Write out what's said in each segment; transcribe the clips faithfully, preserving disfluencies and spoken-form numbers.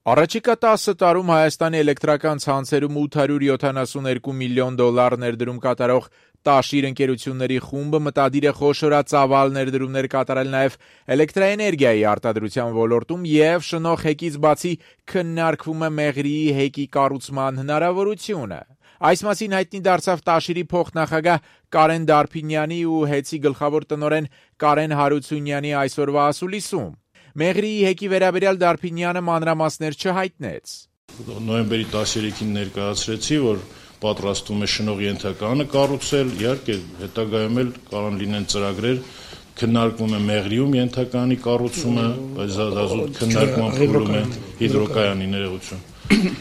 Առաջիկա տասը տարում Հայաստանի էլեկտրական ցանցերում ութ հարյուր յոթանասունհինգ միլիոն դոլար ներդրում կատարող Տաշիր ընկերությունների խումբը մտադիր է խոշորածավալ ներդրումներ կատարել նաև էլեկտրաէներգիայի արտադրության ոլորտում և շնորհ հեկից բացի քննարկվում է Մեղրիի հեկի կառուցման հնարավորությունը։ Այս մասին հայտնի դարձավ Տաշիրի փոխնախագահ Կարեն Դարփինյանի ու ՀԵՑ-ի գլխավոր տնօրեն Կարեն Հարությունյանի այսօրվա ասուլիսում։ Մեղրիի հեկի վերաբերյալ Դարփինյանը մանրամասներ չհայտնեց։ Նոյեմբերի տասներեքին ներկայացրեցի, որ պատրաստում է շնորհ ենթականը կառուցել, իհարկե հետագայում էլ կարող լինեն ծրագրեր, քննարկվում է Մեղրիում ենթականի կառուցումը, բայց դա զուտ քննարկման փուլում է հիդրոկայանի ներողություն։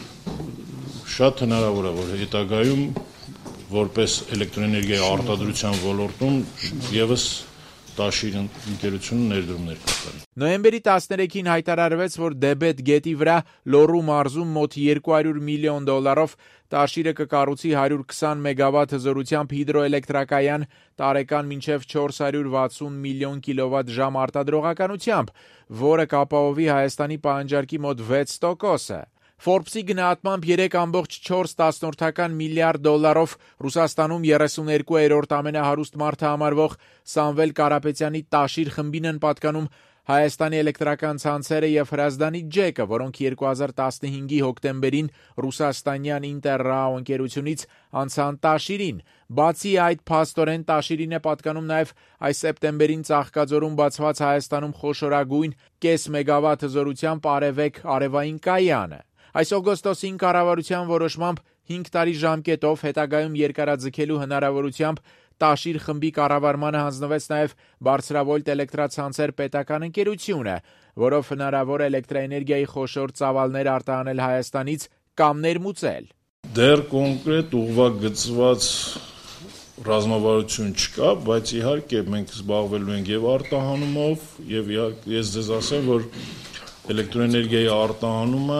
Շատ հնարավոր է, որ հետագայում որպես էլեկտրոէներգիայի արտադրության ոլորտում ևս Տաշիր ընկերությունը ներդրումներ կատարի։ Նոյեմբերի տասներեքին հայտարարվեց, որ Դեբետ գետի վրա Լոռու մարզում մոտ երկու հարյուր միլիոն դոլարով Տաշիրը կկառուցի հարյուր քսան մեգավատ հզորությամբ հիդրոէլեկտրակայան տարեկան մինչև չորս հարյուր վաթսուն միլիոն կիլովատ ժամ արտադրողականությամբ, որը կապահովի Հայաստանի պահանջարկի մոտ վեց տոկոսը։ Forbes-ի գնահատմամբ երեք կόμma չորս միլիարդ դոլարով Ռուսաստանում երեսուներկուերորդ ամենահարուստ մարդը համարվող Սամվել Կարապետյանի Տաշիր խմբին են պատկանում Հայաստանի էլեկտրական ցանցերը և Հրազդանի ջեկը, որոնք երկու հազար տասնհինգի հոկտեմբերին ռուսաստանյան Ինտերրաո ընկերությունից անցան Տաշիրին։ Բացի այդ, փաստորեն Տաշիրին է պատկանում նաև այս սեպտեմբերին Ծաղկաձորում բացված Հայաստանում խոշորագույն կես մեգավատ հզորությամբ Արևեկ արևային կայանը։ Այս օգոստոսին կառավարության որոշմամբ հինգ տարի ժամկետով հետագայում երկարաձգելու հնարավորությամբ Տաշիր խմբի կառավարմանը հանձնվեց նաև Բարձրավոլտ էլեկտրացանցեր պետական ընկերությունը, որով հնարավոր է էլեկտրաէներգիայի խոշոր ծավալներ արտահանել Հայաստանից կամ ներմուծել։ Դեռ կոնկրետ ուղղված գծված ռազմավարություն չկա, բայց իհարկե մենք զբաղվելու ենք եւ արտահանումով, եւ իհարկե ես ձեզ ասեմ, որ էլեկտրոէներգիայի արտահանումը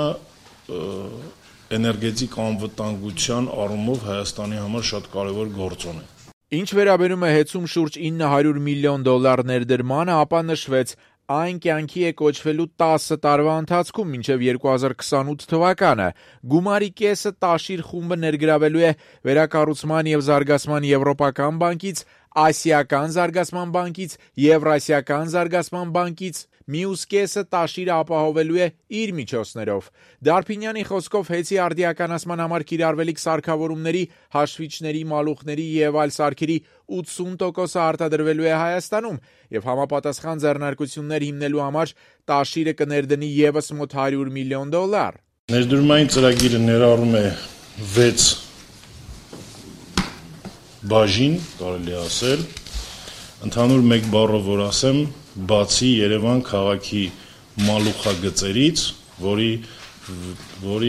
էներգետիկ անվտանգության առումով Հայաստանի համար շատ կարևոր գործոն է։ Ինչ վերաբերում է ՀԵՑ-ում շուրջ ինը հարյուր միլիոն դոլար ներդրմանը, ապա նշվեց, այն կյանքի է կոչվելու տասը տարվա ընթացքում մինչև երկու հազար քսանութ թվականը։ Գումարի կեսը Տաշիր խումբը ներգրավելու է վերակառուցման և զարգացման Եվրոպական բանկից, Ասիական զարգացման բանկից, Եվրասիական զարգացման բանկից, մյուս կեսը Տաշիրը ապահովելու է իր միջոցներով։ Դարփինյանի խոսքով ՀԵՑ-ի արդիականացման համար կիրառվելիք սարքավորումների, հաշվիչների, մալուխների և այլ սարքերի ութսուն տոկոսը արտադրվելու է Հայաստանում և համապատասխան ձեռնարկություններ հիմնելու համար Տաշիրը կներդնի ևս մոտ հարյուր միլիոն դոլար։ Ներդրումային ծրագիրը ներառում է վեց բաժին, կարելի է ասել, ընդհանուր մեկ բառով որ ասեմ, բացի Երևան քաղաքի մալուխագծերից, որի որի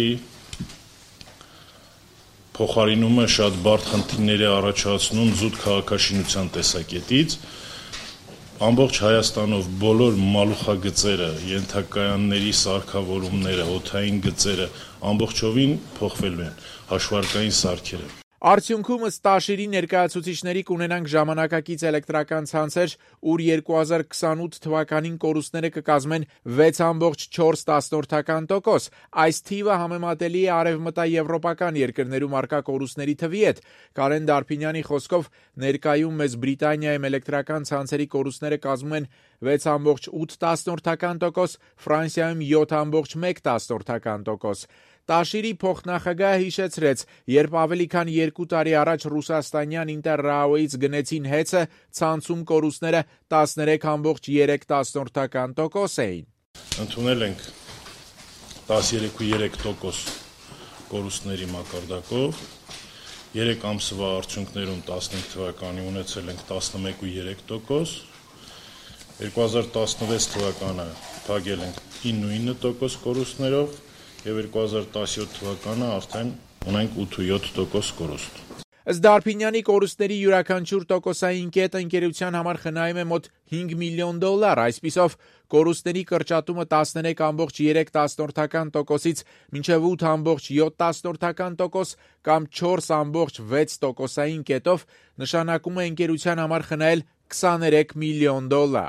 փոխարինումը շատ բարդ խնդիրներ է առաջացնում զուտ քաղաքաշինության տեսակետից, ամբողջ Հայաստանով բոլոր մալուխագծերը, ենթակայանների սարքավորումները, օդային գծերը ամբողջովին փոխվելու են, հաշվարկային սարքերը։ Արդյունքում ըստ Տաշիրի ներկայացուցիչների կունենանք ժամանակակից էլեկտրական ցանցեր, ուր երկու հազար քսանութ թվականին կորուստները կկազմեն վեց կόμma չորս տոկոս։ Այս թիվը համեմատելի է արևմտաեվրոպական երկրներում առկա կորուստների թվի հետ։ Կարեն Դարփինյանի խոսքով ներկայում մեծ Բրիտանիայում էլեկտրական ցանցերի կորուստները կազմում են վեց կόμma ութ տոկոս, Ֆրանսիայում յոթ կόμma մեկ տոկոս։ Տաշիրի փոխնախագահը հիշեցրեց, երբ ավելի քան երկու տարի առաջ ռուսաստանյան Ինտերրաոյից գնեցին ՀԵՑ-ը, ցանցում կորուստները տասներեք կόμma երեք տոկոս էին։ Ընդունել ենք տասներեք կόμma երեք տոկոս կորուստների մակարդակով, երեք ամսվա արդյունքներում տասնհինգ թվականի ունեցել ենք տասնմեկ կόμma երեք տոկոս, երկու հազար տասնվեց թվականը փակել ենք ինը կόμma ինը տոկոս կորուստներով և երկու հազար տասնյոթ թվականը արդեն ունենք ութ կόμma յոթ տոկոս կորուստ։ Ըստ Դարփինյանի կորուստների յուրաքանչյուր տոկոսային կետը ընկերության համար խնայում է մոտ հինգ միլիոն դոլար, այսպիսով կորուստների կրճատումը տասներեք կόμma երեք տոկոսից մինչև ութ կόμma յոթ տոկոս կամ չորս կόμma վեց տոկոսային կետով նշանակում է ընկերության համար խնայել քսաներեք միլիոն դոլար։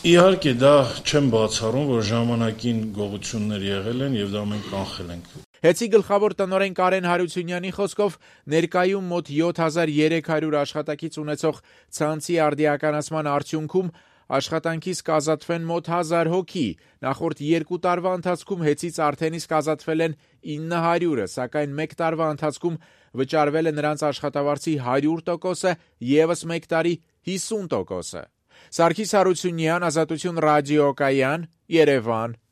Իհարկե դա չեմ բացառում, որ ժամանակին գողություններ եղել են եւ դա մենք կանխել ենք։ Հեցի գլխավոր տնօրեն Կարեն Հարությունյանի խոսքով ներկայում մոտ յոթ հազար երեք հարյուր աշխատակից ունեցող ցանցի արդիականացման արդյունքում աշխատանքից կազատվեն մոտ հազար հոգի, նախորդ երկու տարվա ընթացքում հեցից արդեն իսկ ազատվել են ինը հարյուրը, սակայն մեկ տարվա ընթացքում վճարվել է նրանց աշխատավարձի հարյուր տոկոսը, ևս մեկ տարի հիսուն տոկոսը։ Սարգիս Հարությունյան, Ազատություն ռադիոկայան, Երևան։